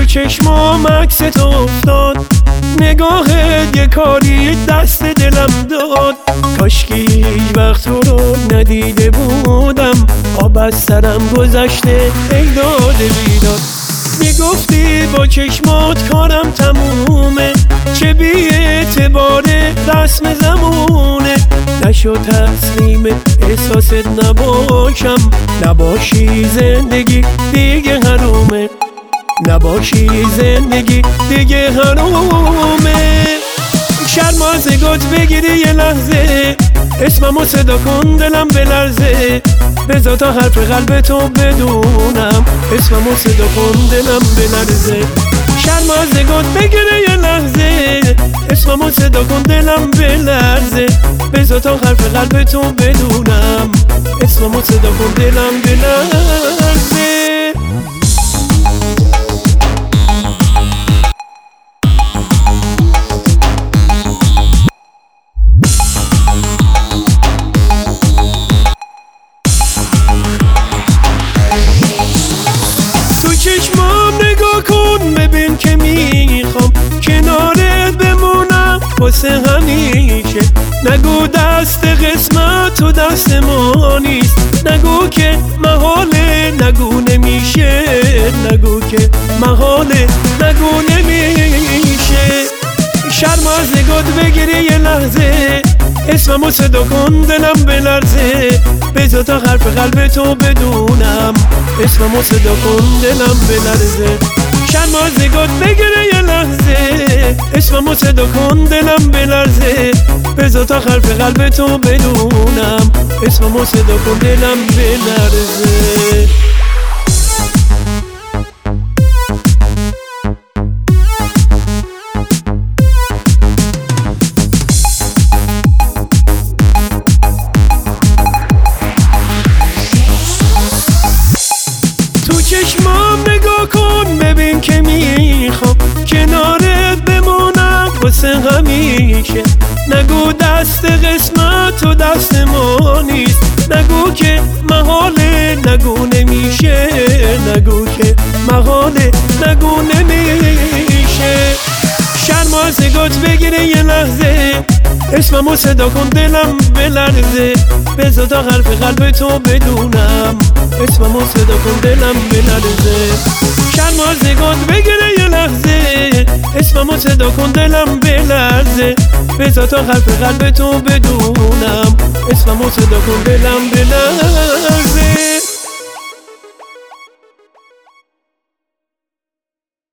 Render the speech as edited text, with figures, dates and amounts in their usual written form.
چشمام عکس تو افتاد، نگاهت یه کاری دست دلم داد. کاشکی هیچ وقت تو رو ندیده بودم، آب از سرم گذشته ای داده بیداد. میگفتی با چشمات کارم تمومه، چه بی اعتباره رسم زمونه. نشد تسلیم احساست نباشم، نباشی زندگی دیگه حرومه، نباشی زندگی دیگه حرومه. شرم از نگات بگیری یه لحظه، اسممو صدا کن دلم بلرزه. بذار تا حرف قلب تو بدونم، اسممو صدا کن دلم بلرزه. شرم از نگات بگیری یه لحظه، اسممو صدا کن دلم بلرزه. بذار تا حرف قلب تو بدونم، اسممو صدا کن دلم بلرزه. چشمام نگاه کن ببین که میخوام کنارت بمونم واسه همیشه. نگو دست قسمت و دست ما نیست، نگو که محاله، نگو نمیشه، نگو که محاله، نگو نمیشه. شرم از نگات بگیری یه لحظه، اسممو صدا کن دلم بلرزه. بذار تا حرف قلب تو بدونم، اسممو صدا کن دلم بلرزه. شرم از نگات بگیره یه لحظه، اسممو صدا کن دلم بلرزه. بذار تا حرف قلب تو بدونم، اسممو صدا کن دلم بلرزه. چشمام نگاه کن ببین که میخوام کنارت بمونم واسه همیشه. نگو دست قسمت و دست ما نیست، نگو که محاله، نگو نمیشه، نگو که محاله، نگو نمیشه. شرم از نگات بگیره یه لحظه، اسممو صدا کن دلم بلرزه. بذار تا حرف قلب تو بدونم، اسممو صدا کن دلم بلرزه. شرم از نگات بگیره یه لحظه، اسممو صدا کن دلم بلرزه. بذار تا حرف قلب تو بدونم، اسممو صدا کن دلم بلرزه.